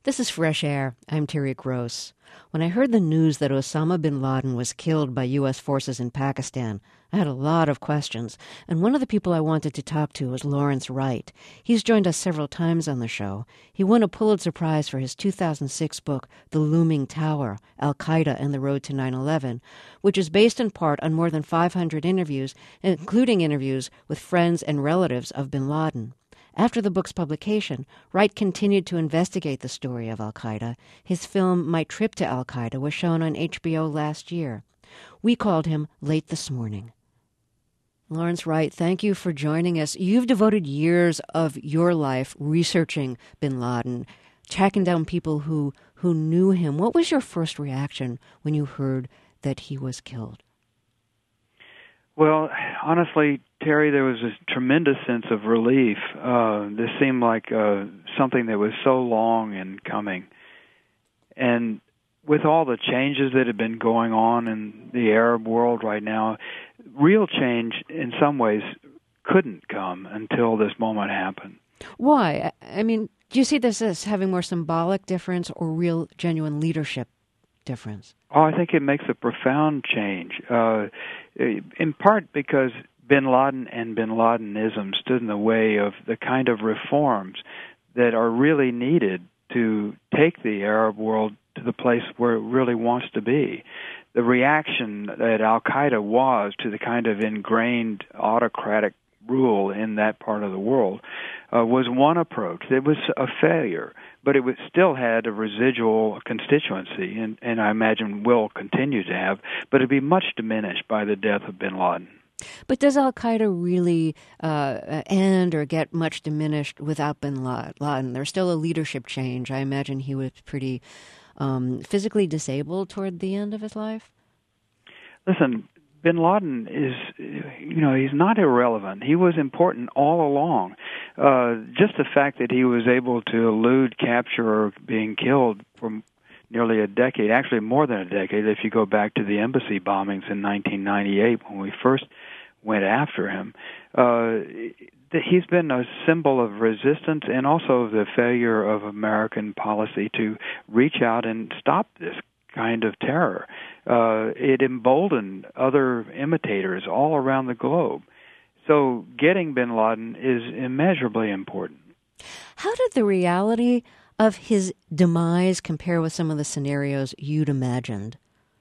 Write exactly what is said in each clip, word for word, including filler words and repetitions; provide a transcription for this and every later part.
This is Fresh Air. I'm Terry Gross. When I heard the news that Osama bin Laden was killed by U S forces in Pakistan, I had a lot of questions, and one of the people I wanted to talk to was Lawrence Wright. He's joined us several times on the show. He won a Pulitzer Prize for his two thousand six book, The Looming Tower, Al-Qaeda and the Road to nine eleven, which is based in part on more than five hundred interviews, including interviews with friends and relatives of bin Laden. After the book's publication, Wright continued to investigate the story of al-Qaeda. His film, My Trip to Al-Qaeda, was shown on H B O last year. We called him late this morning. Lawrence Wright, thank you for joining us. You've devoted years of your life researching bin Laden, tracking down people who, who knew him. What was your first reaction when you heard that he was killed? Well, honestly, Terry, there was a tremendous sense of relief. Uh, this seemed like uh, something that was so long in coming. And with all the changes that have been going on in the Arab world right now, real change in some ways couldn't come until this moment happened. Why? I mean, do you see this as having more symbolic difference or real, genuine leadership difference? Oh, I think it makes a profound change, uh, in part because bin Laden and bin Ladenism stood in the way of the kind of reforms that are really needed to take the Arab world to the place where it really wants to be. The reaction that al-Qaeda was to the kind of ingrained autocratic rule in that part of the world uh, was one approach. It was a failure, but it was, still had a residual constituency, and, and I imagine will continue to have, but it'd be much diminished by the death of bin Laden. But does al-Qaeda really uh, end or get much diminished without bin Laden? There's still a leadership change. I imagine he was pretty um, physically disabled toward the end of his life. Listen, bin Laden is, you know, he's not irrelevant. He was important all along. Uh, just the fact that he was able to elude capture or being killed for nearly a decade, actually more than a decade, if you go back to the embassy bombings in nineteen ninety-eight when we first went after him, uh, he's been a symbol of resistance and also the failure of American policy to reach out and stop this kind of terror. Uh, it emboldened other imitators all around the globe. So getting bin Laden is immeasurably important. How did the reality of his demise compare with some of the scenarios you'd imagined?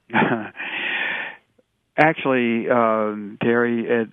Actually, uh, Terry, it,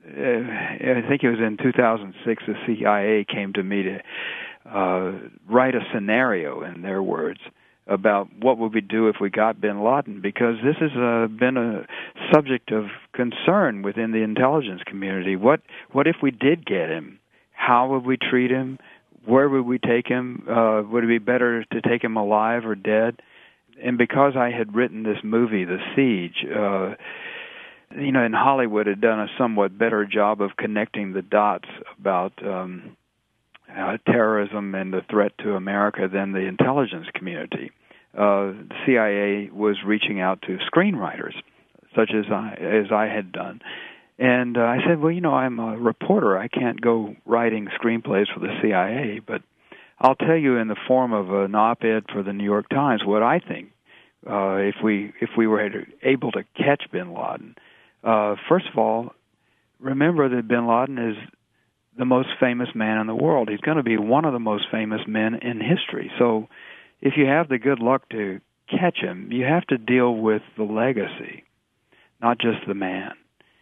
uh, I think it was in two thousand six, the C I A came to me to uh, write a scenario, in their words, about what would we do if we got bin Laden, because this has uh, been a subject of concern within the intelligence community. What what if we did get him? How would we treat him? Where would we take him? Uh, would it be better to take him alive or dead? And because I had written this movie, The Siege, uh, you know, in Hollywood had done a somewhat better job of connecting the dots about um, uh, terrorism and the threat to America than the intelligence community. Uh, the C I A was reaching out to screenwriters, such as I, as I had done. And uh, I said, well, you know, I'm a reporter. I can't go writing screenplays for the C I A, but I'll tell you in the form of an op-ed for the New York Times what I think uh, if we if we were able to catch bin Laden. Uh, first of all, remember that bin Laden is the most famous man in the world. He's going to be one of the most famous men in history. So if you have the good luck to catch him, you have to deal with the legacy, not just the man.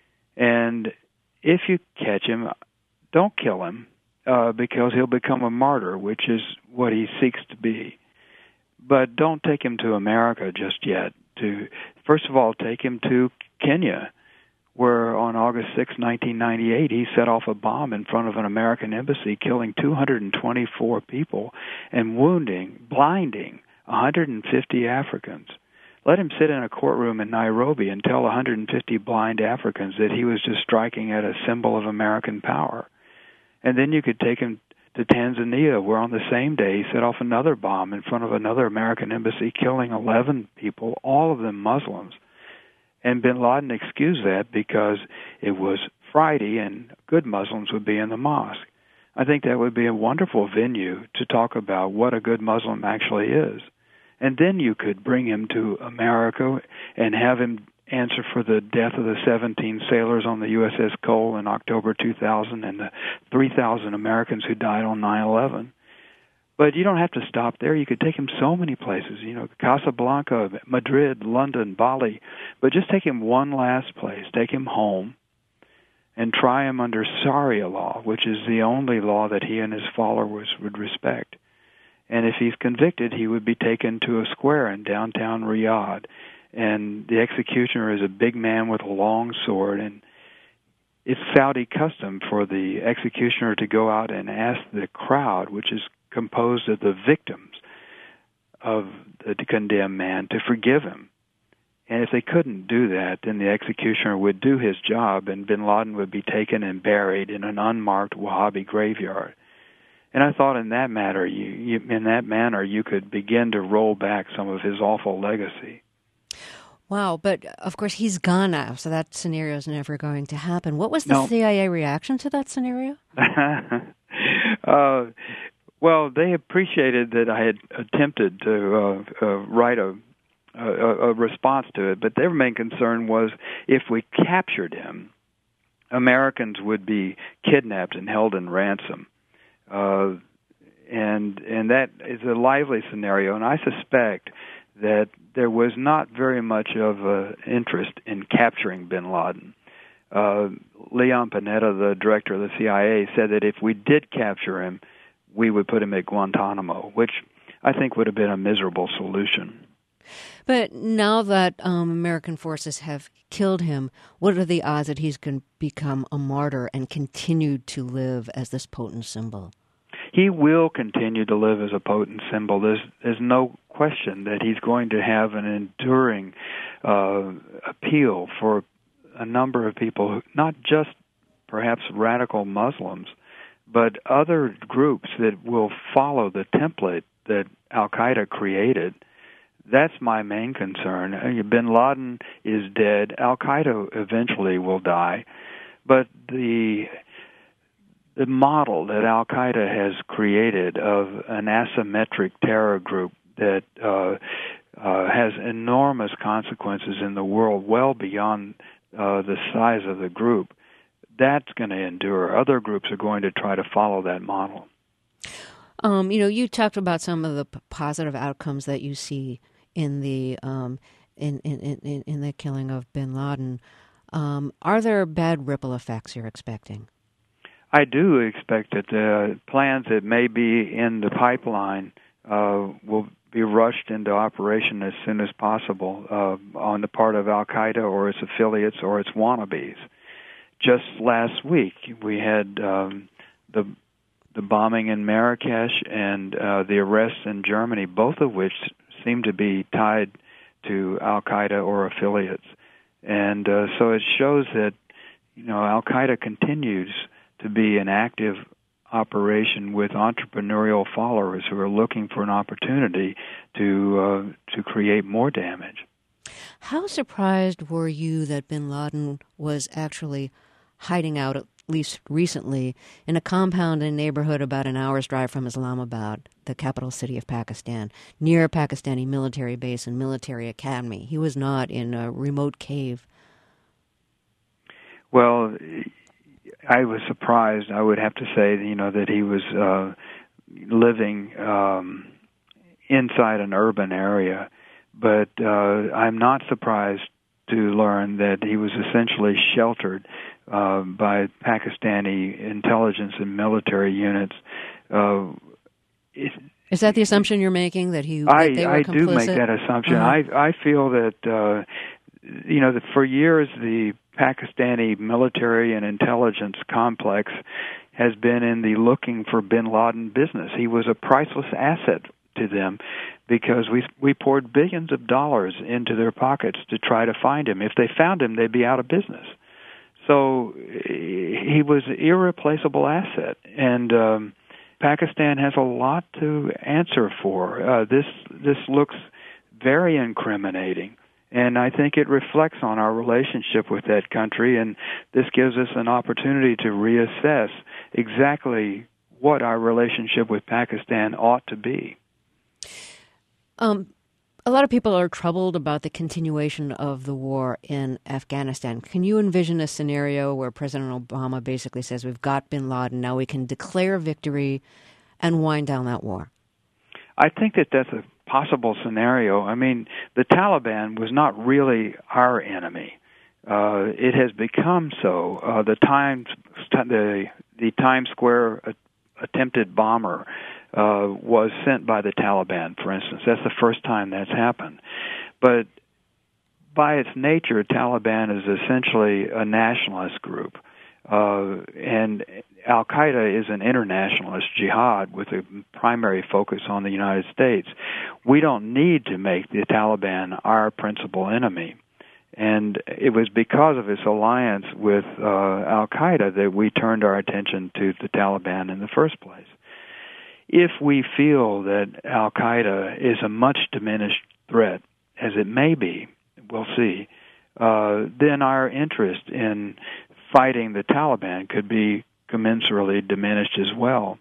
And if you catch him, don't kill him, uh, because he'll become a martyr, which is what he seeks to be. But don't take him to America just yet. To first of all, take him to Kenya, where on August sixth, nineteen ninety-eight, he set off a bomb in front of an American embassy, killing two hundred twenty-four people and wounding, blinding one hundred fifty Africans. Let him sit in a courtroom in Nairobi and tell one hundred fifty blind Africans that he was just striking at a symbol of American power. And then you could take him to Tanzania, where on the same day he set off another bomb in front of another American embassy, killing eleven people, all of them Muslims. And bin Laden excused that because it was Friday and good Muslims would be in the mosque. I think that would be a wonderful venue to talk about what a good Muslim actually is. And then you could bring him to America and have him answer for the death of the seventeen sailors on the U S S Cole in October two thousand and the three thousand Americans who died on nine eleven. But you don't have to stop there. You could take him so many places, you know, Casablanca, Madrid, London, Bali. But just take him one last place. Take him home and try him under Sharia law, which is the only law that he and his followers would respect. And if he's convicted, he would be taken to a square in downtown Riyadh. And the executioner is a big man with a long sword. And it's Saudi custom for the executioner to go out and ask the crowd, which is composed of the victims of the condemned man, to forgive him. And if they couldn't do that, then the executioner would do his job, and bin Laden would be taken and buried in an unmarked Wahhabi graveyard. And I thought, in that matter, you, you, in that manner, you could begin to roll back some of his awful legacy. Wow, but of course he's gone now, so that scenario is never going to happen. What was the no. C I A reaction to that scenario? uh, well, they appreciated that I had attempted to uh, uh, write a, a, a response to it, but their main concern was if we captured him, Americans would be kidnapped and held in ransom. Uh, and and that is a lively scenario, and I suspect that there was not very much of an interest in capturing bin Laden. Uh, Leon Panetta, the director of the C I A, said that if we did capture him, we would put him at Guantanamo, which I think would have been a miserable solution. But now that um, American forces have killed him, what are the odds that he's going to become a martyr and continue to live as this potent symbol? He will continue to live as a potent symbol. There's, there's no question that he's going to have an enduring uh, appeal for a number of people, who, not just perhaps radical Muslims, but other groups that will follow the template that Al-Qaeda created. That's my main concern. Bin Laden is dead. Al-Qaeda eventually will die. But the the model that Al-Qaeda has created of an asymmetric terror group that uh, uh, has enormous consequences in the world well beyond uh, the size of the group, that's going to endure. Other groups are going to try to follow that model. Um, you know, you talked about some of the p- positive outcomes that you see in the um, in, in, in, in the killing of bin Laden. Um, are there bad ripple effects you're expecting? I do expect that the plans that may be in the pipeline uh, will be rushed into operation as soon as possible uh, on the part of Al-Qaeda or its affiliates or its wannabes. Just last week, we had um, the the bombing in Marrakesh and uh, the arrests in Germany, both of which seem to be tied to Al-Qaeda or affiliates. And uh, so it shows that, you know, Al-Qaeda continues to be an active operation with entrepreneurial followers who are looking for an opportunity to uh, to create more damage. How surprised were you that bin Laden was actually hiding out, at least recently, in a compound and neighborhood about an hour's drive from Islamabad, the capital city of Pakistan, near a Pakistani military base and military academy? He was not in a remote cave. Well, I was surprised, I would have to say, you know, that he was uh, living um, inside an urban area. But uh, I'm not surprised to learn that he was essentially sheltered uh, by Pakistani intelligence and military units. Uh, it, Is that the assumption you're making, that he I, that they were I complicit? do make that assumption. Uh-huh. I I feel that uh, you know that for years the Pakistani military and intelligence complex has been in the looking for bin Laden business. He was a priceless asset to them because we we poured billions of dollars into their pockets to try to find him. If they found him, they'd be out of business. So he was an irreplaceable asset, and um, Pakistan has a lot to answer for. Uh, this this looks very incriminating, and I think it reflects on our relationship with that country, and this gives us an opportunity to reassess exactly what our relationship with Pakistan ought to be. Um, a lot of people are troubled about the continuation of the war in Afghanistan. Can you envision a scenario where President Obama basically says, we've got bin Laden, now we can declare victory and wind down that war? I think that that's a possible scenario. I mean, the Taliban was not really our enemy. Uh, it has become so. Uh, the Times, the the Times Square attempted bomber uh, was sent by the Taliban, for instance. That's the first time that's happened. But by its nature, Taliban is essentially a nationalist group. Uh, and Al-Qaeda is an internationalist jihad with a primary focus on the United States. We don't need to make the Taliban our principal enemy. And it was because of its alliance with uh, Al-Qaeda that we turned our attention to the Taliban in the first place. If we feel that Al-Qaeda is a much diminished threat, as it may be, we'll see, uh, then our interest in fighting the Taliban could be commensurately diminished as well.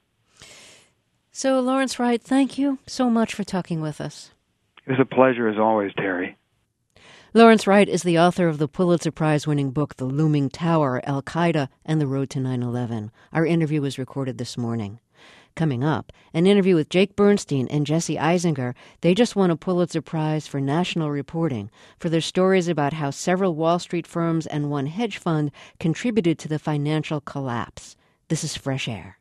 So, Lawrence Wright, thank you so much for talking with us. It was a pleasure as always, Terry. Lawrence Wright is the author of the Pulitzer Prize-winning book, The Looming Tower, Al-Qaeda and the Road to nine eleven. Our interview was recorded this morning. Coming up, an interview with Jake Bernstein and Jesse Eisinger. They just won a Pulitzer Prize for national reporting for their stories about how several Wall Street firms and one hedge fund contributed to the financial collapse. This is Fresh Air.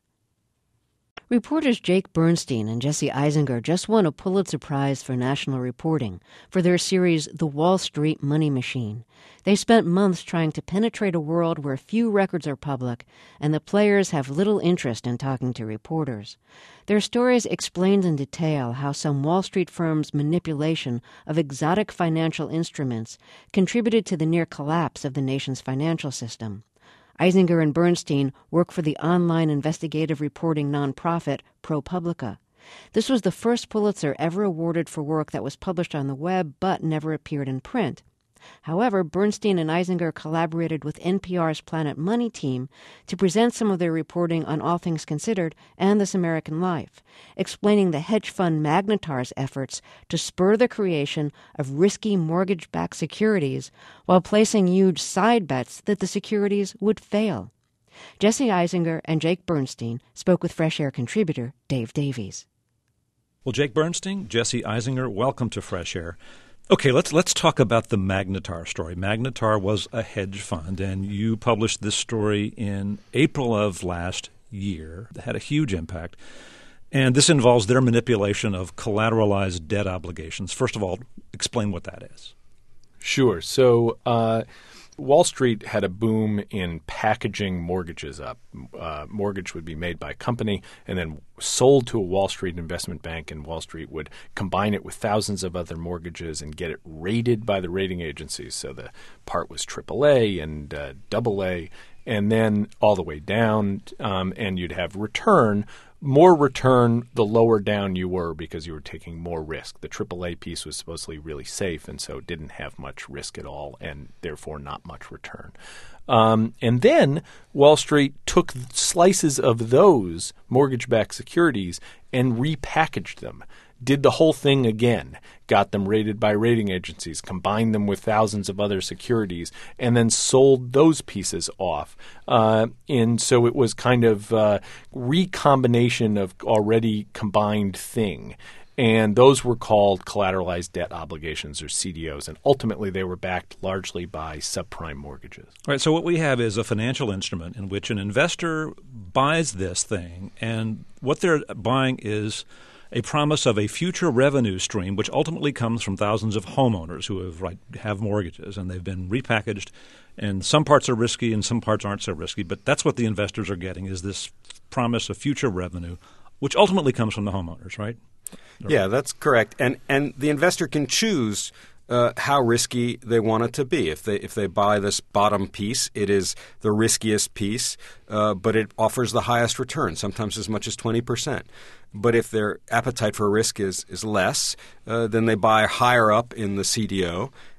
Reporters Jake Bernstein and Jesse Eisinger just won a Pulitzer Prize for national reporting for their series The Wall Street Money Machine. They spent months trying to penetrate a world where few records are public and the players have little interest in talking to reporters. Their stories explained in detail how some Wall Street firms' manipulation of exotic financial instruments contributed to the near collapse of the nation's financial system. Eisinger and Bernstein work for the online investigative reporting nonprofit ProPublica. This was the first Pulitzer ever awarded for work that was published on the web but never appeared in print. However, Bernstein and Eisinger collaborated with N P R's Planet Money team to present some of their reporting on All Things Considered and This American Life, explaining the hedge fund Magnetar's efforts to spur the creation of risky mortgage-backed securities while placing huge side bets that the securities would fail. Jesse Eisinger and Jake Bernstein spoke with Fresh Air contributor Dave Davies. Well, Jake Bernstein, Jesse Eisinger, welcome to Fresh Air. Okay, let's let's talk about the Magnetar story. Magnetar was a hedge fund, and you published this story in April of last year. It had a huge impact. And this involves their manipulation of collateralized debt obligations. First of all, explain what that is. Sure. So uh, Wall Street had a boom in packaging mortgages up. Uh, mortgage would be made by a company and then sold to a Wall Street investment bank, and Wall Street would combine it with thousands of other mortgages and get it rated by the rating agencies. So the part was triple A and uh, double A, and then all the way down, um, and you'd have return. More return the lower down you were because you were taking more risk. The triple A piece was supposedly really safe, and so it didn't have much risk at all and therefore not much return. Um, and then Wall Street took slices of those mortgage-backed securities and repackaged them, did the whole thing again, got them rated by rating agencies, combined them with thousands of other securities, and then sold those pieces off. Uh, and so it was kind of uh, recombination of already combined thing. And those were called collateralized debt obligations, or C D Os. And ultimately, they were backed largely by subprime mortgages. All right, so what we have is a financial instrument in which an investor buys this thing, and what they're buying is a promise of a future revenue stream, which ultimately comes from thousands of homeowners who have right, have mortgages, and they've been repackaged. And some parts are risky and some parts aren't so risky, but that's what the investors are getting, is this promise of future revenue, which ultimately comes from the homeowners, right? Yeah, that's correct. And and the investor can choose uh, how risky they want it to be. If they if they buy this bottom piece, it is the riskiest piece, uh, but it offers the highest return, sometimes as much as twenty percent. But if their appetite for risk is, is less, uh, then they buy higher up in the C D O,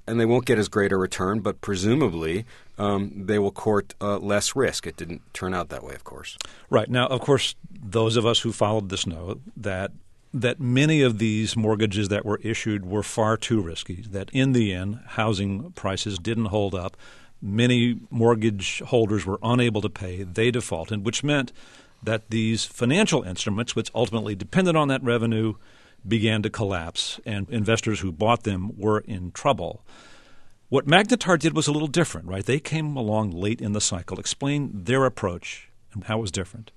and they won't get as great a return, but presumably um, they will court uh, less risk. It didn't turn out that way, of course. Right. Now, of course, those of us who followed this know that that many of these mortgages that were issued were far too risky, that in the end, housing prices didn't hold up. Many mortgage holders were unable to pay. They defaulted, which meant that these financial instruments, which ultimately depended on that revenue, began to collapse, and investors who bought them were in trouble. What Magnetar did was a little different, right? They came along late in the cycle. Explain their approach and how it was different.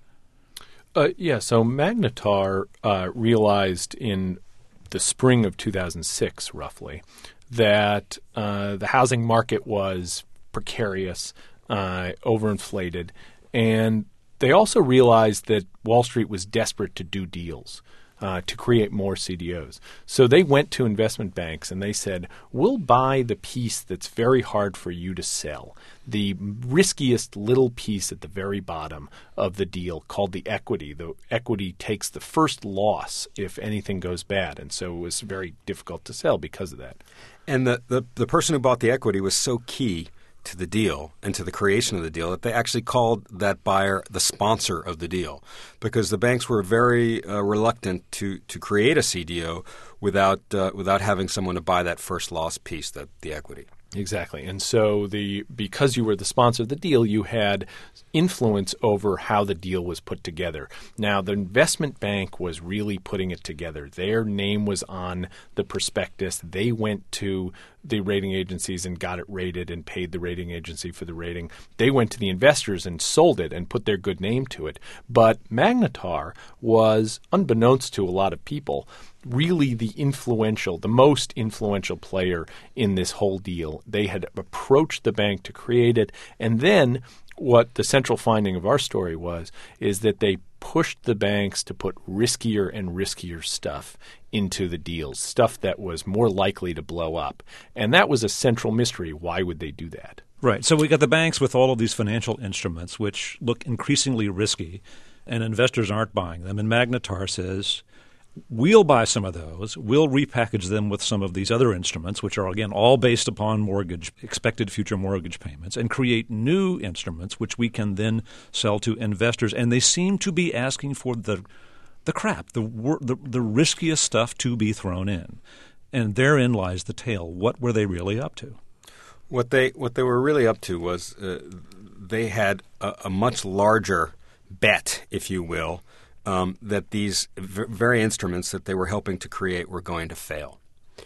Uh, yeah, so Magnetar uh, realized in the spring of two thousand six, roughly, that uh, the housing market was precarious, uh, overinflated, and they also realized that Wall Street was desperate to do deals, uh, to create more C D Os. So they went to investment banks and they said, we'll buy the piece that's very hard for you to sell, the riskiest little piece at the very bottom of the deal called the equity. The equity takes the first loss if anything goes bad, and so it was very difficult to sell because of that. And the, the, the person who bought the equity was so key to the deal and to the creation of the deal that they actually called that buyer the sponsor of the deal, because the banks were very uh, reluctant to to create a C D O without uh, without having someone to buy that first loss piece, that the equity. Exactly. And so the because you were the sponsor of the deal, you had influence over how the deal was put together. Now, the investment bank was really putting it together. Their name was on the prospectus. They went to the rating agencies and got it rated and paid the rating agency for the rating. They went to the investors and sold it and put their good name to it. But Magnetar was, unbeknownst to a lot of people, really the influential, the most influential player in this whole deal. They had approached the bank to create it. And then what the central finding of our story was is that they pushed the banks to put riskier and riskier stuff into the deals, stuff that was more likely to blow up. And that was a central mystery. Why would they do that? Right. So we got the banks with all of these financial instruments which look increasingly risky, and investors aren't buying them. And Magnetar says, we'll buy some of those. We'll repackage them with some of these other instruments, which are, again, all based upon mortgage, expected future mortgage payments, and create new instruments, which we can then sell to investors. And they seem to be asking for the the crap, the, the, the riskiest stuff to be thrown in. And therein lies the tale. What were they really up to? What they what they were really up to was uh, they had a, a much larger bet, if you will, Um, that these v- very instruments that they were helping to create were going to fail.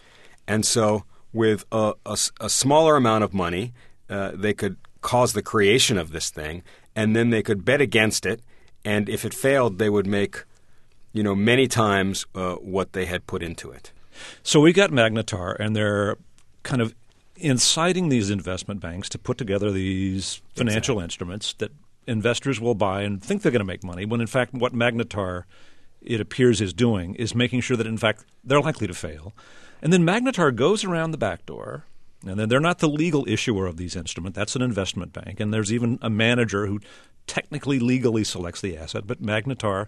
And so with a, a, a smaller amount of money, uh, they could cause the creation of this thing, and then they could bet against it, and if it failed, they would make, you know, many times uh, what they had put into it. So we got Magnetar, and they're kind of inciting these investment banks to put together these financial exactly. instruments that investors will buy and think they're going to make money, when in fact what Magnetar, it appears, is doing is making sure that in fact they're likely to fail. And then Magnetar goes around the back door, and then they're not the legal issuer of these instruments. That's an investment bank. And there's even a manager who technically legally selects the asset. But Magnetar,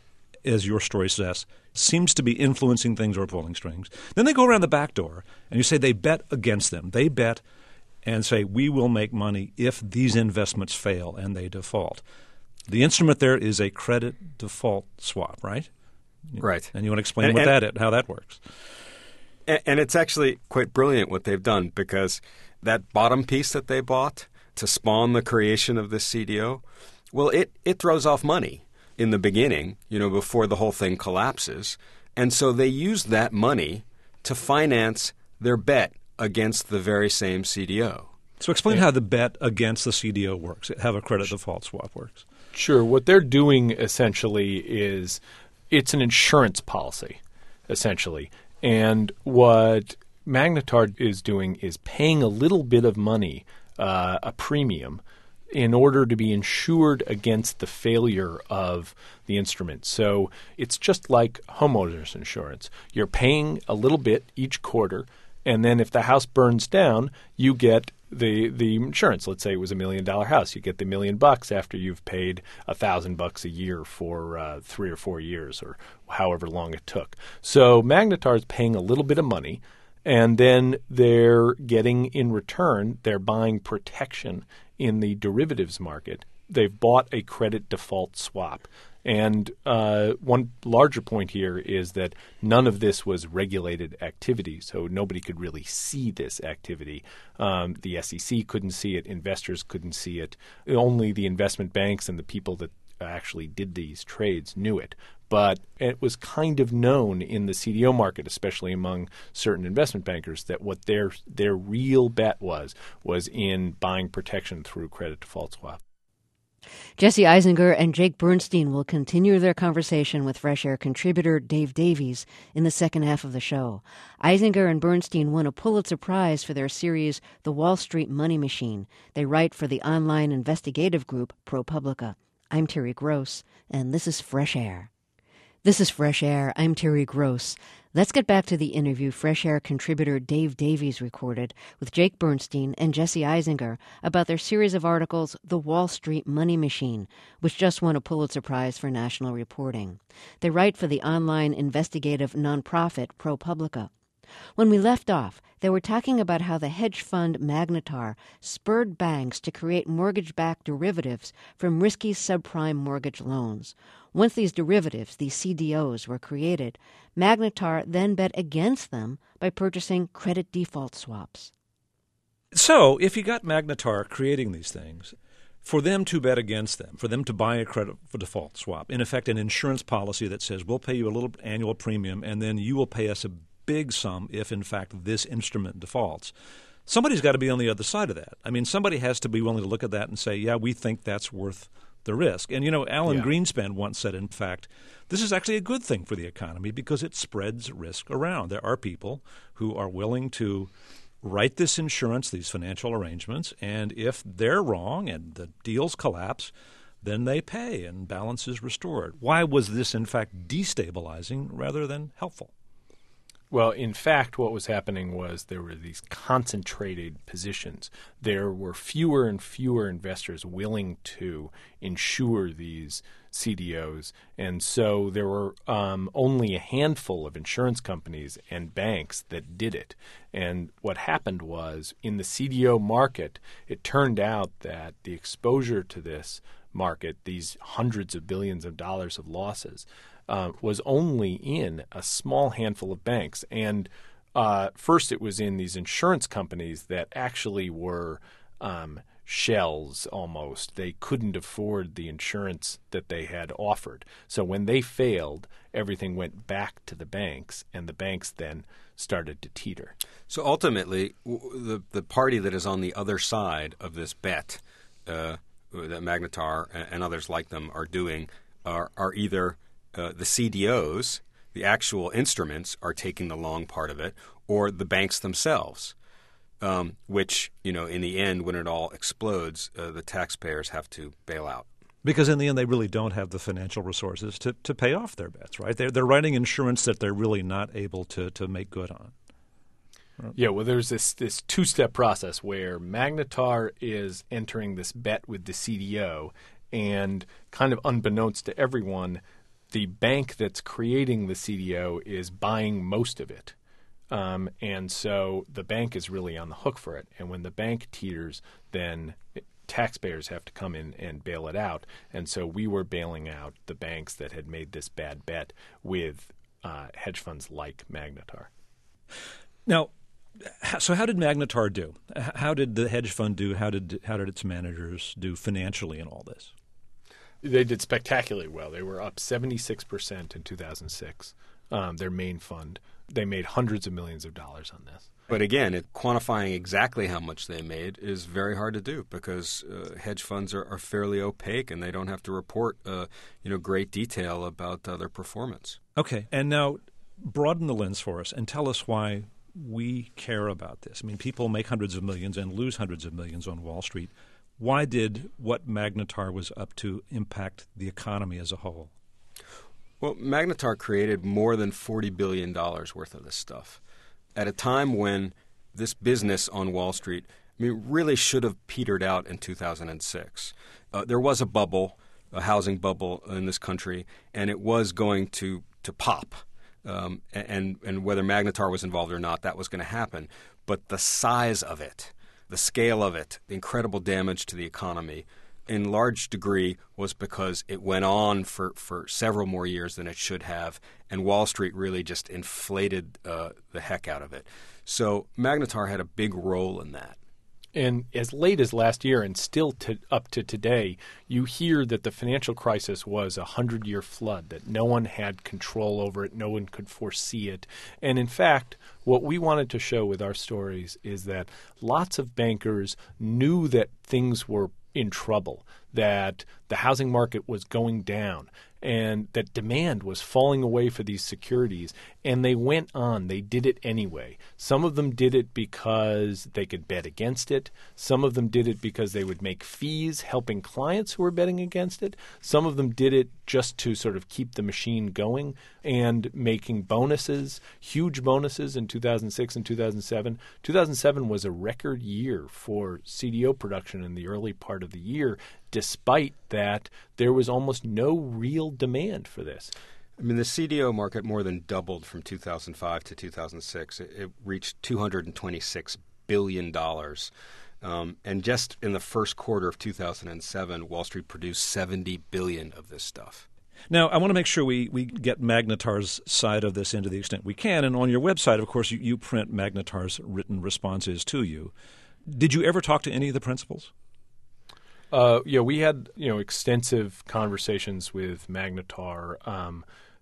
as your story says, seems to be influencing things or pulling strings. Then they go around the back door, and you say they bet against them. They bet and say, we will make money if these investments fail and they default. The instrument there is a credit default swap, right? Right. And you want to explain and, what and, that is, how that works. And, and it's actually quite brilliant what they've done, because that bottom piece that they bought to spawn the creation of this C D O, well, it, it throws off money in the beginning, you know, before the whole thing collapses. And so they used that money to finance their bet against the very same C D O. So explain yeah. how the bet against the C D O works, how a credit default swap works. Sure. What they're doing essentially is it's an insurance policy, essentially. And what Magnetar is doing is paying a little bit of money, uh, a premium, in order to be insured against the failure of the instrument. So it's just like homeowners insurance. You're paying a little bit each quarter, and then if the house burns down, you get the the insurance. Let's say it was a million dollar house. You get the million bucks after you've paid a thousand bucks a year for uh, three or four years or however long it took. So Magnetar is paying a little bit of money, And then they're getting in return, they're buying protection in the derivatives market. They've bought a credit default swap. And uh, one larger point here is that none of this was regulated activity, so nobody could really see this activity. Um, the S E C couldn't see it. Investors couldn't see it. Only the investment banks and the people that actually did these trades knew it. But it was kind of known in the C D O market, especially among certain investment bankers, that what their their real bet was was in buying protection through credit default swap. Jesse Eisinger and Jake Bernstein will continue their conversation with Fresh Air contributor Dave Davies in the second half of the show. Eisinger and Bernstein won a Pulitzer Prize for their series The Wall Street Money Machine. They write for the online investigative group ProPublica. I'm Terry Gross, and this is Fresh Air. This is Fresh Air. I'm Terry Gross. Let's get back to the interview Fresh Air contributor Dave Davies recorded with Jake Bernstein and Jesse Eisinger about their series of articles, The Wall Street Money Machine, which just won a Pulitzer Prize for national reporting. They write for the online investigative nonprofit ProPublica. When we left off, they were talking about how the hedge fund Magnetar spurred banks to create mortgage-backed derivatives from risky subprime mortgage loans. Once these derivatives, these C D Os, were created, Magnetar then bet against them by purchasing credit default swaps. So, if you got Magnetar creating these things, for them to bet against them, for them to buy a credit for default swap, in effect an insurance policy that says we'll pay you a little annual premium and then you will pay us a big sum if, in fact, this instrument defaults. Somebody's got to be on the other side of that. I mean, somebody has to be willing to look at that and say, yeah, we think that's worth the risk. And, you know, Alan yeah. Greenspan once said, in fact, this is actually a good thing for the economy because it spreads risk around. There are people who are willing to write this insurance, these financial arrangements, and if they're wrong and the deals collapse, then they pay and balance is restored. Why was this, in fact, destabilizing rather than helpful? Well, in fact, what was happening was there were these concentrated positions. There were fewer and fewer investors willing to insure these C D Os, and so there were um, only a handful of insurance companies and banks that did it. And what happened was, in the C D O market, it turned out that the exposure to this market, these hundreds of billions of dollars of losses, Uh, was only in a small handful of banks. And uh, first it was in these insurance companies that actually were um, shells almost. They couldn't afford the insurance that they had offered. So when they failed, everything went back to the banks, and the banks then started to teeter. So ultimately, w- the, the party that is on the other side of this bet uh, that Magnetar and, and others like them are doing are, are either Uh, the C D Os, the actual instruments, are taking the long part of it, or the banks themselves, um, which, you know, in the end, when it all explodes, uh, the taxpayers have to bail out. Because in the end, they really don't have the financial resources to, to pay off their bets, right? They're, they're writing insurance that they're really not able to, to make good on. Right? Yeah, well, there's this, this two-step process where Magnetar is entering this bet with the C D O, and kind of unbeknownst to everyone, the bank that's creating the C D O is buying most of it. Um, and so the bank is really on the hook for it. And when the bank teeters, then it, taxpayers have to come in and bail it out. And so we were bailing out the banks that had made this bad bet with uh, hedge funds like Magnetar. Now, so how did Magnetar do? How did the hedge fund do? How did how did its managers do financially in all this? They did spectacularly well. They were up seventy-six percent in two thousand six, um, their main fund. They made hundreds of millions of dollars on this. But again, it, quantifying exactly how much they made is very hard to do because uh, hedge funds are, are fairly opaque and they don't have to report uh, you know, great detail about uh, their performance. Okay. And now broaden the lens for us and tell us why we care about this. I mean, people make hundreds of millions and lose hundreds of millions on Wall Street. Why did what Magnetar was up to impact the economy as a whole? Well, Magnetar created more than forty billion dollars worth of this stuff at a time when this business on Wall Street, I mean, really should have petered out in two thousand six. Uh, there was a bubble, a housing bubble in this country, and it was going to, to pop. um, and and whether Magnetar was involved or not, that was going to happen. But the size of it, the scale of it, the incredible damage to the economy, in large degree was because it went on for, for several more years than it should have, and Wall Street really just inflated uh, the heck out of it. So Magnetar had a big role in that. And as late as last year and still to, up to today, you hear that the financial crisis was a hundred-year flood, that no one had control over it, no one could foresee it. And in fact, what we wanted to show with our stories is that lots of bankers knew that things were in trouble, that the housing market was going down, and that demand was falling away for these securities, and they went on. They did it anyway. Some of them did it because they could bet against it. Some of them did it because they would make fees helping clients who were betting against it. Some of them did it just to sort of keep the machine going and making bonuses, huge bonuses in two thousand six and two thousand seven. two thousand seven was a record year for C D O production in the early part of the year, despite that there was almost no real demand for this. I mean, the C D O market more than doubled from two thousand five to two thousand six. It, it reached two hundred twenty-six billion dollars. Um, and just in the first quarter of two thousand seven, Wall Street produced seventy billion dollars of this stuff. Now, I want to make sure we, we get Magnetar's side of this in to the extent we can. And on your website, of course, you, you print Magnetar's written responses to you. Did you ever talk to any of the principals? Uh, yeah, we had you know extensive conversations with Magnetar, um,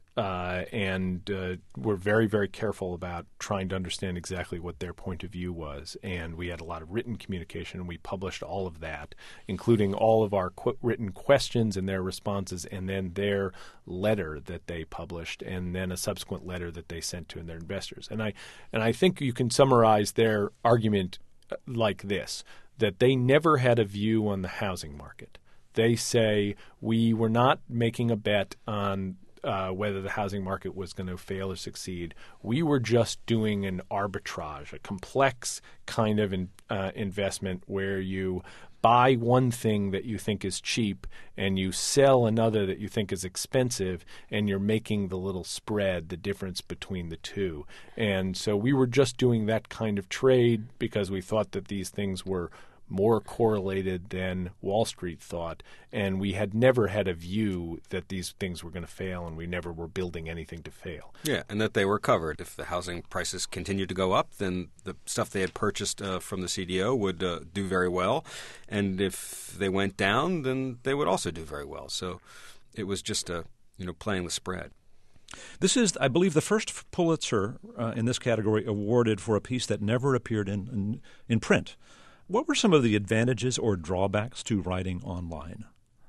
uh, and uh, we're very, very careful about trying to understand exactly what their point of view was. And we had a lot of written communication, and we published all of that, including all of our qu- written questions and their responses, and then their letter that they published, and then a subsequent letter that they sent to their investors. And I and I think you can summarize their argument like this: that they never had a view on the housing market. They say, we were not making a bet on uh, whether the housing market was going to fail or succeed. We were just doing an arbitrage, a complex kind of in, uh, investment where you buy one thing that you think is cheap and you sell another that you think is expensive, and you're making the little spread, the difference between the two. And so we were just doing that kind of trade because we thought that these things were more correlated than Wall Street thought, and we had never had a view that these things were going to fail, and we never were building anything to fail. Yeah, and that they were covered. If the housing prices continued to go up, then the stuff they had purchased uh, from the C D O would uh, do very well, and if they went down, then they would also do very well. So it was just a, you know, playing the spread. This is, I believe, the first Pulitzer uh, in this category awarded for a piece that never appeared in, in in print. What were some of the advantages or drawbacks to writing online?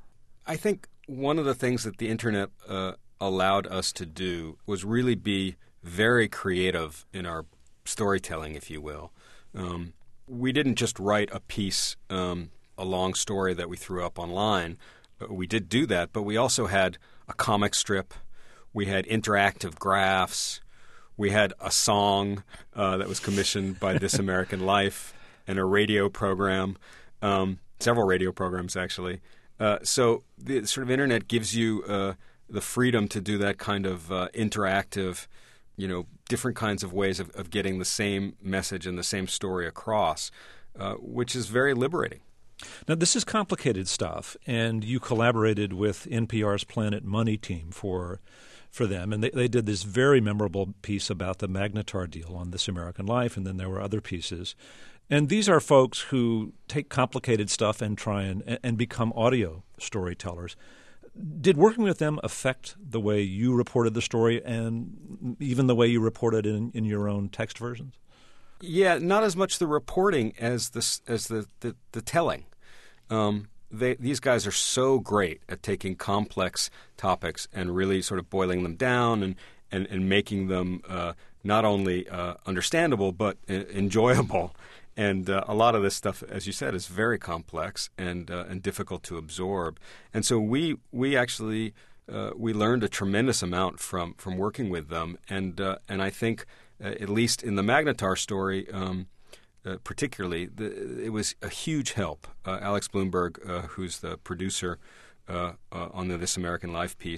I think one of the things that the Internet uh, allowed us to do was really be very creative in our storytelling, if you will. Um, we didn't just write a piece, um, a long story that we threw up online. We did do that, but we also had a comic strip. We had interactive graphs. We had a song uh, that was commissioned by This American Life, and a radio program, um, several radio programs actually. Uh, so the sort of Internet gives you uh, the freedom to do that kind of uh, interactive, you know, different kinds of ways of, of getting the same message and the same story across, uh, which is very liberating. Now, this is complicated stuff, and you collaborated with N P R's Planet Money team for for them, and they, they did this very memorable piece about the Magnetar deal on This American Life, and then there were other pieces. And these are folks who take complicated stuff and try and, and become audio storytellers. Did working with them affect the way you reported the story and even the way you reported in, in your own text versions? Yeah, not as much the reporting as the as the the, the telling. Um, they, these guys are so great at taking complex topics and really sort of boiling them down and and, and making them uh, not only uh, understandable but uh, enjoyable. And uh, a lot of this stuff, as you said, is very complex and uh, and difficult to absorb. And so we we actually uh, we learned a tremendous amount from from working with them. And uh, and I think uh, at least in the Magnetar story, um, uh, particularly, the, it was a huge help. Uh, Alex Bloomberg, uh, who's the producer uh, uh, on the This American Life piece,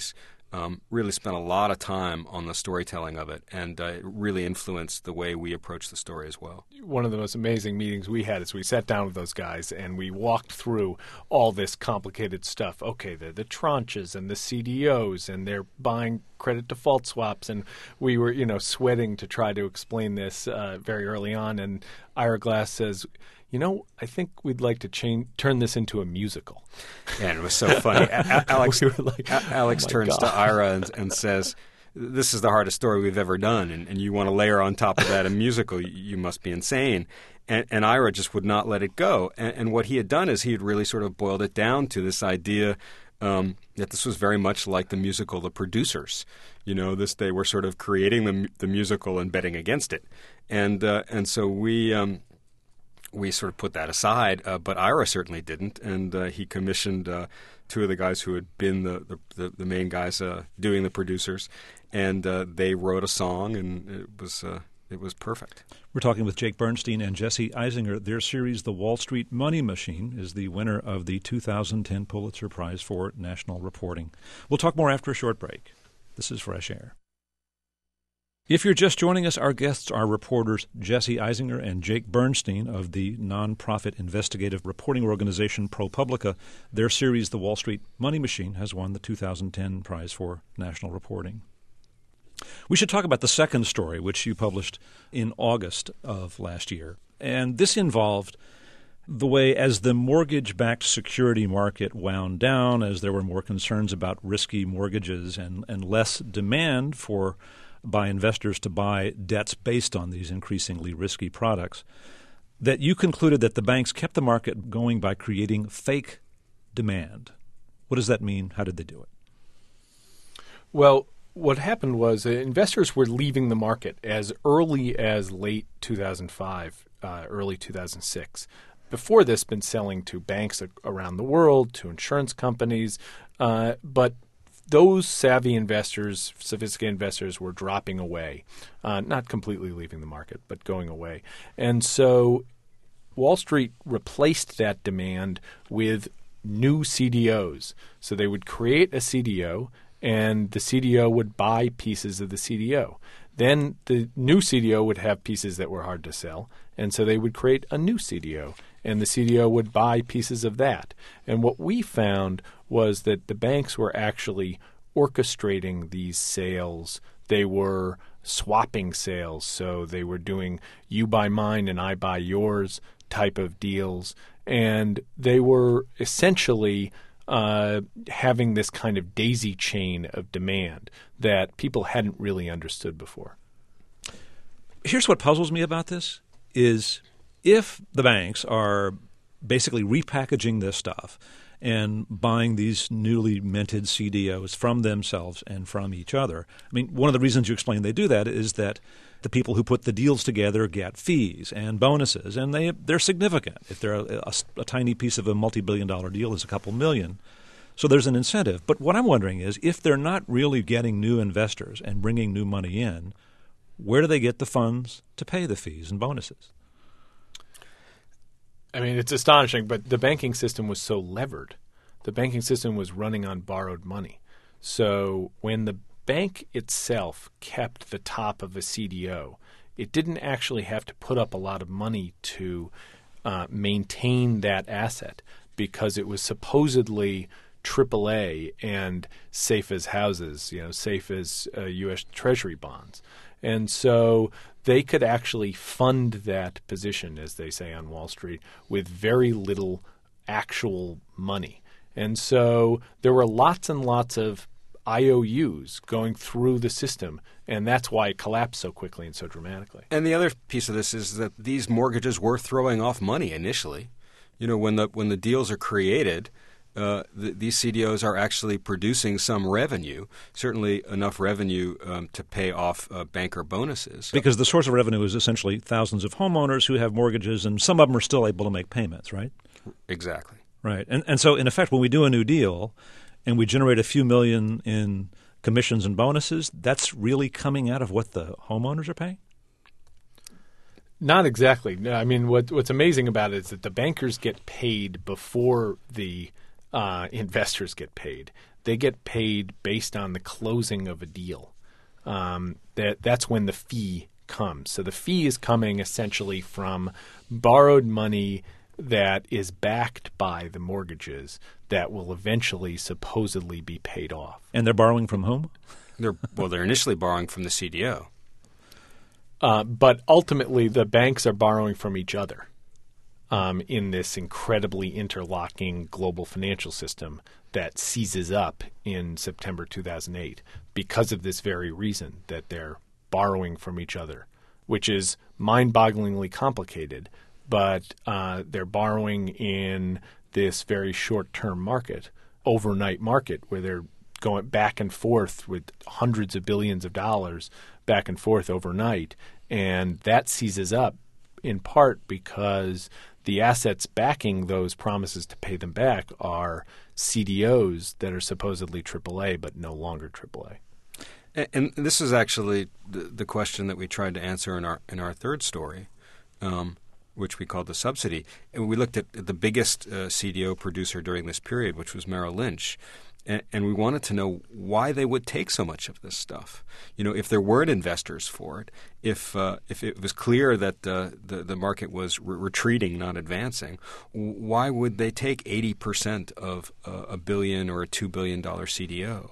um, really spent a lot of time on the storytelling of it, and uh, it really influenced the way we approach the story as well. One of the most amazing meetings we had is we sat down with those guys and we walked through all this complicated stuff. Okay, the, the tranches and the C D Os, and they're buying credit default swaps, and we were, you know, sweating to try to explain this uh, very early on. And Ira Glass says, you know, I think we'd like to change, turn this into a musical. Yeah, and it was so funny. A- Alex, we were like, a- Alex oh turns God. to Ira and, and says, "This is the hardest story we've ever done, and, and you want to layer on top of that a musical? You, you must be insane." And, and Ira just would not let it go. And, and what he had done is he had really sort of boiled it down to this idea um, that this was very much like the musical The Producers. You know, this they were sort of creating the, the musical and betting against it, and uh, and so we. Um, We sort of put that aside, uh, but Ira certainly didn't, and uh, he commissioned uh, two of the guys who had been the the, the, the main guys uh, doing The Producers, and uh, they wrote a song, and it was uh, it was perfect. We're talking with Jake Bernstein and Jesse Eisinger. Their series, The Wall Street Money Machine, is the winner of the two thousand ten Pulitzer Prize for National Reporting. We'll talk more after a short break. This is Fresh Air. If you're just joining us, our guests are reporters Jesse Eisinger and Jake Bernstein of the nonprofit investigative reporting organization ProPublica. Their series, The Wall Street Money Machine, has won the two thousand ten Prize for National Reporting. We should talk about the second story, which you published in August of last year. And this involved the way, as the mortgage-backed security market wound down, as there were more concerns about risky mortgages and, and less demand for by investors to buy debts based on these increasingly risky products, that you concluded that the banks kept the market going by creating fake demand. What does that mean? How did they do it? Well, what happened was uh, investors were leaving the market as early as late two thousand five, uh, early two thousand six. Before this, been selling to banks around the world, to insurance companies, uh, but those savvy investors, sophisticated investors, were dropping away, uh, not completely leaving the market, but going away. And so Wall Street replaced that demand with new C D Os. So they would create a C D O, and the C D O would buy pieces of the C D O. Then the new C D O would have pieces that were hard to sell, and so they would create a new C D O, and the C D O would buy pieces of that. And what we found was that the banks were actually orchestrating these sales. They were swapping sales, so they were doing you buy mine and I buy yours type of deals, and they were essentially uh, having this kind of daisy chain of demand that people hadn't really understood before. Here's what puzzles me about this is if the banks are basically repackaging this stuff and buying these newly minted C D Os from themselves and from each other. I mean, one of the reasons you explain they do that is that the people who put the deals together get fees and bonuses, and they, they're significant. If they're a, a, a tiny piece of a multi-billion dollar deal is a couple million. So there's an incentive. But what I'm wondering is if they're not really getting new investors and bringing new money in, where do they get the funds to pay the fees and bonuses? I mean, it's astonishing, but the banking system was so levered. The banking system was running on borrowed money. So when the bank itself kept the top of a C D O, it didn't actually have to put up a lot of money to uh, maintain that asset because it was supposedly triple A and safe as houses, you know, safe as uh, U S Treasury bonds. And so they could actually fund that position, as they say on Wall Street, with very little actual money. And so there were lots and lots of I O Us going through the system, and that's why it collapsed so quickly and so dramatically. And the other piece of this is that these mortgages were throwing off money initially. You know, when the when the deals are created, Uh, the, these C D Os are actually producing some revenue, certainly enough revenue um, to pay off uh, banker bonuses. Because the source of revenue is essentially thousands of homeowners who have mortgages, and some of them are still able to make payments, right? Exactly. Right. And, and so, in effect, when we do a new deal and we generate a few million in commissions and bonuses, that's really coming out of what the homeowners are paying? Not exactly. No, I mean, what, what's amazing about it is that the bankers get paid before the uh, investors get paid. They get paid based on the closing of a deal. Um, that that's when the fee comes. So the fee is coming essentially from borrowed money that is backed by the mortgages that will eventually supposedly be paid off. And they're borrowing from whom? They're, well, they're initially borrowing from the C D O. Uh, but ultimately, the banks are borrowing from each other um, in this incredibly interlocking global financial system that seizes up in September two thousand eight because of this very reason, that they're borrowing from each other, which is mind-bogglingly complicated. But uh, they're borrowing in this very short-term market, overnight market, where they're going back and forth with hundreds of billions of dollars back and forth overnight. And that seizes up in part because the assets backing those promises to pay them back are C D Os that are supposedly triple A but no longer triple A. And, and this is actually the, the question that we tried to answer in our in our third story, um, which we called the subsidy. And we looked at the biggest uh, C D O producer during this period, which was Merrill Lynch. And, and we wanted to know why they would take so much of this stuff. You know, if there weren't investors for it, if uh, if it was clear that uh, the the market was re- retreating, not advancing, why would they take eighty percent of uh, a billion or a two billion dollar C D O?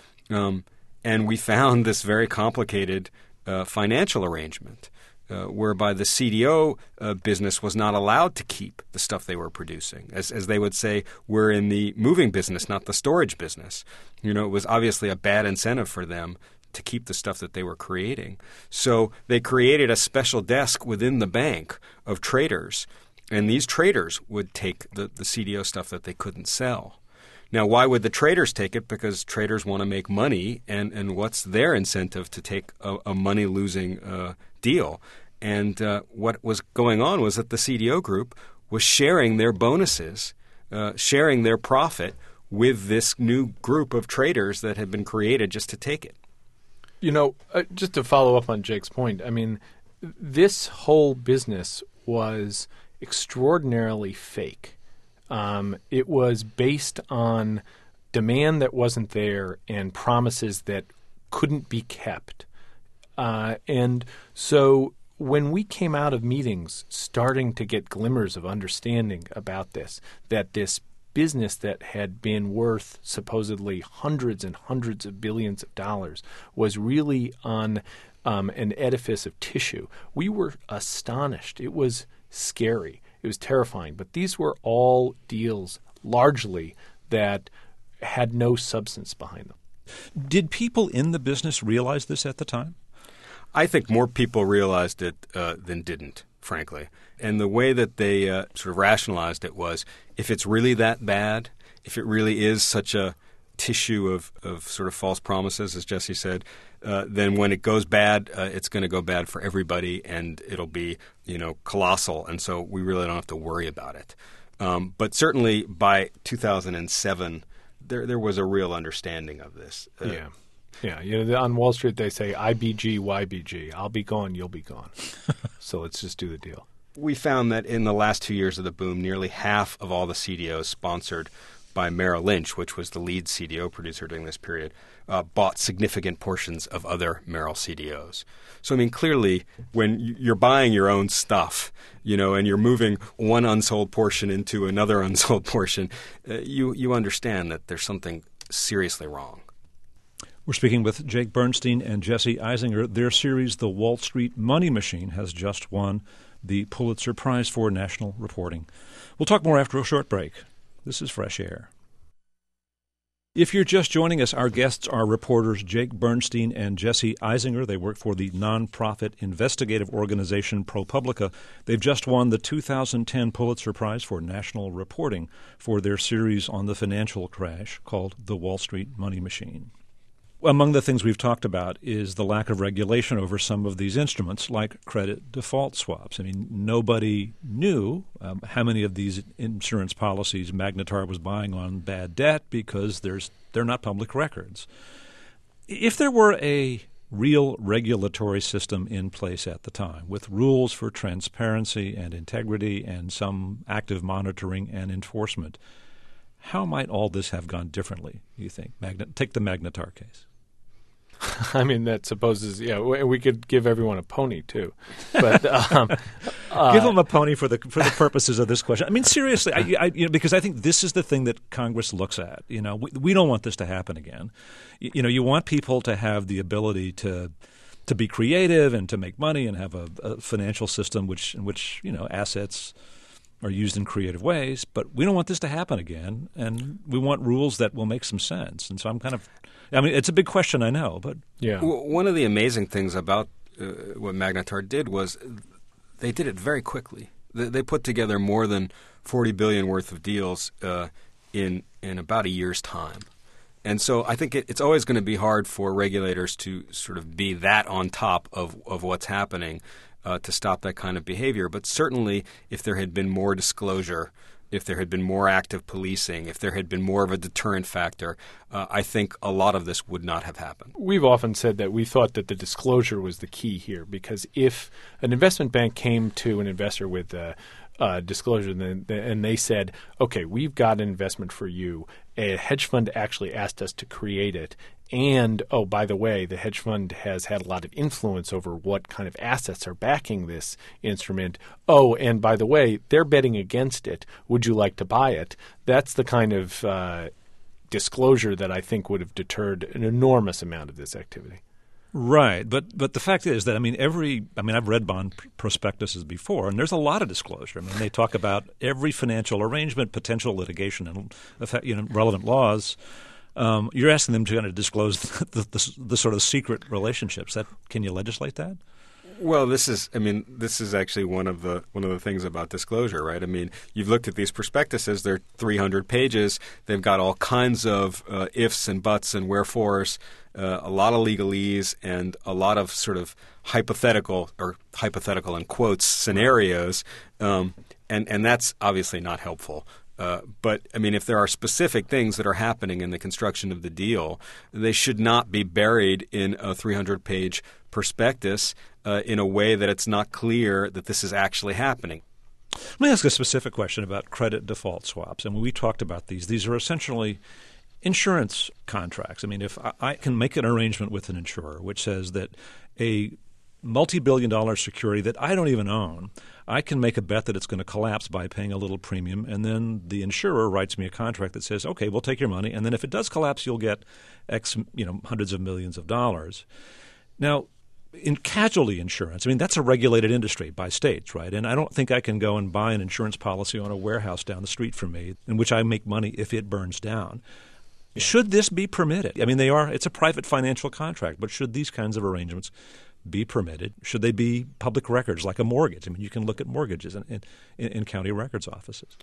Um, and we found this very complicated uh, financial arrangement. Uh, whereby the C D O uh, business was not allowed to keep the stuff they were producing. As as they would say, we're in the moving business, not the storage business. You know, it was obviously a bad incentive for them to keep the stuff that they were creating. So they created a special desk within the bank of traders, and these traders would take the, the C D O stuff that they couldn't sell. Now, why would the traders take it? Because traders want to make money, and, and what's their incentive to take a, a money-losing uh, deal? And uh, what was going on was that the C D O group was sharing their bonuses, uh, sharing their profit with this new group of traders that had been created just to take it. You know, uh, just to follow up on Jake's point, I mean, this whole business was extraordinarily fake. Um, it was based on demand that wasn't there and promises that couldn't be kept. Uh, and so when we came out of meetings starting to get glimmers of understanding about this, that this business that had been worth supposedly hundreds and hundreds of billions of dollars was really on um, an edifice of tissue, we were astonished. It was scary. It was terrifying. But these were all deals largely that had no substance behind them. Did people in the business realize this at the time? I think more people realized it uh, than didn't, frankly. And the way that they uh, sort of rationalized it was, if it's really that bad, if it really is such a tissue of, of sort of false promises, as Jesse said, uh, then when it goes bad, uh, it's going to go bad for everybody, and it'll be, you know, colossal. And so we really don't have to worry about it. Um, but certainly by two thousand seven, there there was a real understanding of this. Uh, yeah. Yeah, you know, on Wall Street they say I B G, Y B G. I'll be gone, you'll be gone. So let's just do the deal. We found that in the last two years of the boom, nearly half of all the C D Os sponsored by Merrill Lynch, which was the lead C D O producer during this period, uh, bought significant portions of other Merrill C D Os. So, I mean, clearly, when you're buying your own stuff, you know, and you're moving one unsold portion into another unsold portion, uh, you you understand that there's something seriously wrong. We're speaking with Jake Bernstein and Jesse Eisinger. Their series, The Wall Street Money Machine, has just won the Pulitzer Prize for National Reporting. We'll talk more after a short break. This is Fresh Air. If you're just joining us, our guests are reporters Jake Bernstein and Jesse Eisinger. They work for the nonprofit investigative organization ProPublica. They've just won the two thousand ten Pulitzer Prize for National Reporting for their series on the financial crash called The Wall Street Money Machine. Among the things we've talked about is the lack of regulation over some of these instruments, like credit default swaps. I mean, nobody knew um, how many of these insurance policies Magnetar was buying on bad debt because there's they're not public records. If there were a real regulatory system in place at the time, with rules for transparency and integrity and some active monitoring and enforcement, How might all this have gone differently, you think? Magna, take the Magnetar case. I mean, that supposes, yeah, we could give everyone a pony, too. But um, uh, give them a pony for the for the purposes of this question. I mean, seriously, I, I, you know, because I think this is the thing that Congress looks at. You know, we, we don't want this to happen again. You, you know, you want people to have the ability to to be creative and to make money and have a, a financial system which in which, you know, assets are used in creative ways, but we don't want this to happen again, and we want rules that will make some sense. And so I'm kind of – I mean, it's a big question, I know, but – yeah. One of the amazing things about uh, what Magnetar did was they did it very quickly. They, they put together more than forty billion dollars worth of deals uh, in in about a year's time. And so I think it, it's always going to be hard for regulators to sort of be that on top of, of what's happening uh, to stop that kind of behavior. But certainly if there had been more disclosure, if there had been more active policing, if there had been more of a deterrent factor, uh, I think a lot of this would not have happened. We've often said that we thought that the disclosure was the key here, because if an investment bank came to an investor with uh, uh, disclosure and, and they said, okay, we've got an investment for you, a hedge fund actually asked us to create it, and, oh, by the way, the hedge fund has had a lot of influence over what kind of assets are backing this instrument. Oh, and by the way, they're betting against it. Would you like to buy it? That's the kind of uh, disclosure that I think would have deterred an enormous amount of this activity. Right, but but the fact is that I mean every I mean I've read bond prospectuses before, and there's a lot of disclosure. I mean they talk about every financial arrangement, potential litigation, and you know relevant laws. Um, you're asking them to kind of disclose the, the, the sort of secret relationships. That can you legislate that? Well, this is I mean this is actually one of the one of the things about disclosure, right? I mean, you've looked at these prospectuses; they're three hundred pages. They've got all kinds of uh, ifs and buts and wherefores. Uh, a lot of legalese and a lot of sort of hypothetical or hypothetical in quotes scenarios, um, and and that's obviously not helpful. Uh, but I mean, if there are specific things that are happening in the construction of the deal, they should not be buried in a three hundred page prospectus uh, in a way that it's not clear that this is actually happening. Let me ask a specific question about credit default swaps. And when we talked about these, these are essentially insurance contracts. I mean, if I, I can make an arrangement with an insurer which says that a multi-billion dollar security that I don't even own, I can make a bet that it's going to collapse by paying a little premium, and then the insurer writes me a contract that says, okay, we'll take your money, and then if it does collapse, you'll get X, you know, hundreds of millions of dollars. Now, in casualty insurance, I mean, that's a regulated industry by states, right? And I don't think I can go and buy an insurance policy on a warehouse down the street from me in which I make money if it burns down. Should this be permitted? I mean, they are. It's a private financial contract, but should these kinds of arrangements be permitted? Should they be public records like a mortgage? I mean, you can look at mortgages in, in, in county records offices.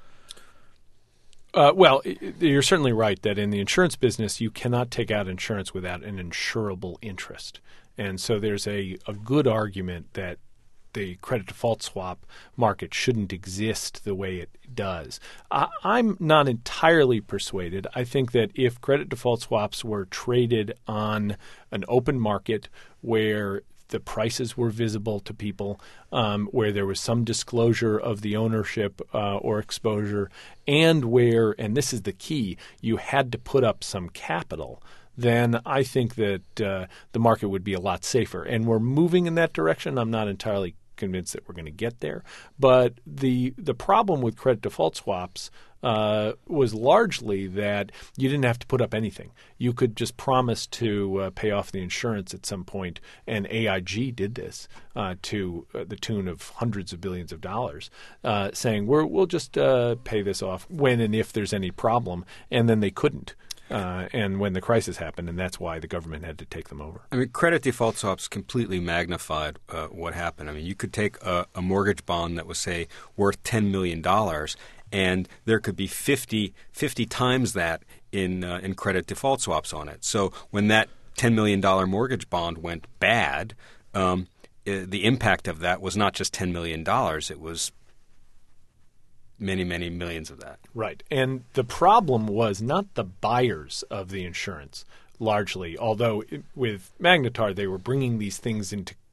Uh, well, you're certainly right that in the insurance business, you cannot take out insurance without an insurable interest. And so there's a, a good argument that the credit default swap market shouldn't exist the way it does. I, I'm not entirely persuaded. I think that if credit default swaps were traded on an open market where the prices were visible to people, um, where there was some disclosure of the ownership uh, or exposure, and where, and this is the key, you had to put up some capital, then I think that uh, the market would be a lot safer. And we're moving in that direction. I'm not entirely convinced that we're going to get there. But the the problem with credit default swaps uh, was largely that you didn't have to put up anything. You could just promise to uh, pay off the insurance at some point, and A I G did this uh, to uh, the tune of hundreds of billions of dollars, uh, saying We're, we'll just uh, pay this off when and if there's any problem, and then they couldn't. Uh, and when the crisis happened, and that's why the government had to take them over. I mean, credit default swaps completely magnified uh, what happened. I mean, you could take a, a mortgage bond that was, say, worth ten million dollars, and there could be fifty, fifty times that in uh, in credit default swaps on it. So when that ten million dollars mortgage bond went bad, um, uh, the impact of that was not just ten million dollars. It was many, many millions of that. Right. And the problem was not the buyers of the insurance largely, although it, with Magnetar they were bringing these things into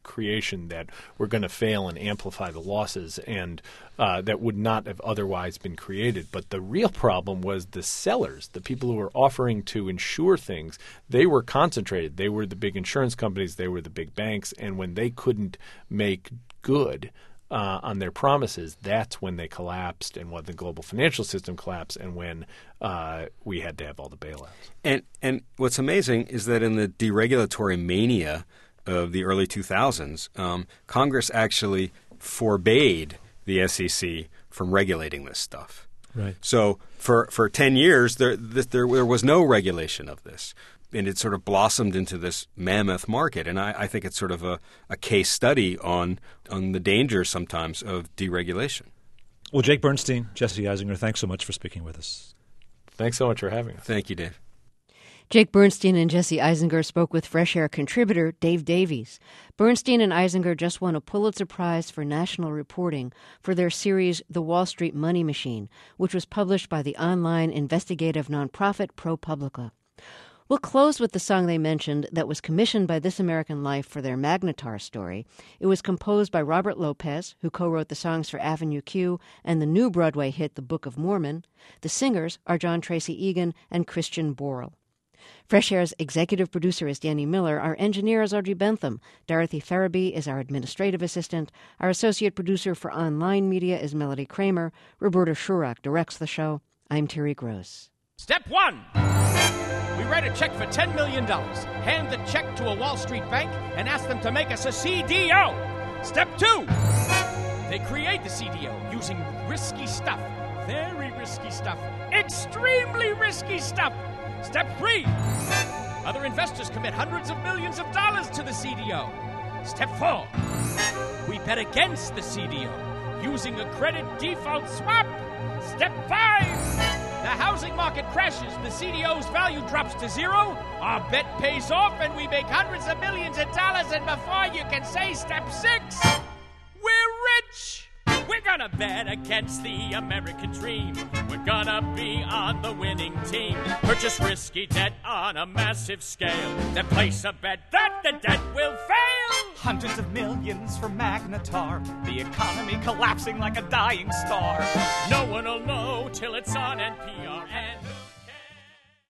creation that were going to fail and amplify the losses and uh, that would not have otherwise been created. But the real problem was the sellers, the people who were offering to insure things. They were concentrated. They were the big insurance companies. They were the big banks. And when they couldn't make good Uh, on their promises, that's when they collapsed and when the global financial system collapsed and when uh, we had to have all the bailouts. And and what's amazing is that in the deregulatory mania of the early two thousands, um, Congress actually forbade the S E C from regulating this stuff. Right. So for, for ten years, there, there there was no regulation of this. And it sort of blossomed into this mammoth market. And I, I think it's sort of a, a case study on on the dangers sometimes of deregulation. Well, Jake Bernstein, Jesse Eisinger, thanks so much for speaking with us. Thanks so much for having us. Thank you, Dave. Jake Bernstein and Jesse Eisinger spoke with Fresh Air contributor Dave Davies. Bernstein and Eisinger just won a Pulitzer Prize for national reporting for their series The Wall Street Money Machine, which was published by the online investigative nonprofit ProPublica. We'll close with the song they mentioned that was commissioned by This American Life for their Magnetar story. It was composed by Robert Lopez, who co-wrote the songs for Avenue Q and the new Broadway hit The Book of Mormon. The singers are John Tracy Egan and Christian Borle. Fresh Air's executive producer is Danny Miller. Our engineer is Audrey Bentham. Dorothy Farabee is our administrative assistant. Our associate producer for online media is Melody Kramer. Roberta Shurak directs the show. I'm Terry Gross. Step one. We write a check for ten million dollars, hand the check to a Wall Street bank, and ask them to make us a C D O. Step two. They create the C D O using risky stuff. Very risky stuff. Extremely risky stuff. Step three. Other investors commit hundreds of millions of dollars to the C D O. Step four. We bet against the C D O using a credit default swap. Step five. The housing market crashes, the C D O's value drops to zero, our bet pays off, and we make hundreds of millions of dollars, and before you can say step six, we're rich! We're gonna bet against the American dream. We're gonna be on the winning team. Purchase risky debt on a massive scale, then place a bet that the debt will fail. Hundreds of millions for Magnetar, the economy collapsing like a dying star. No one will know till it's on N P R.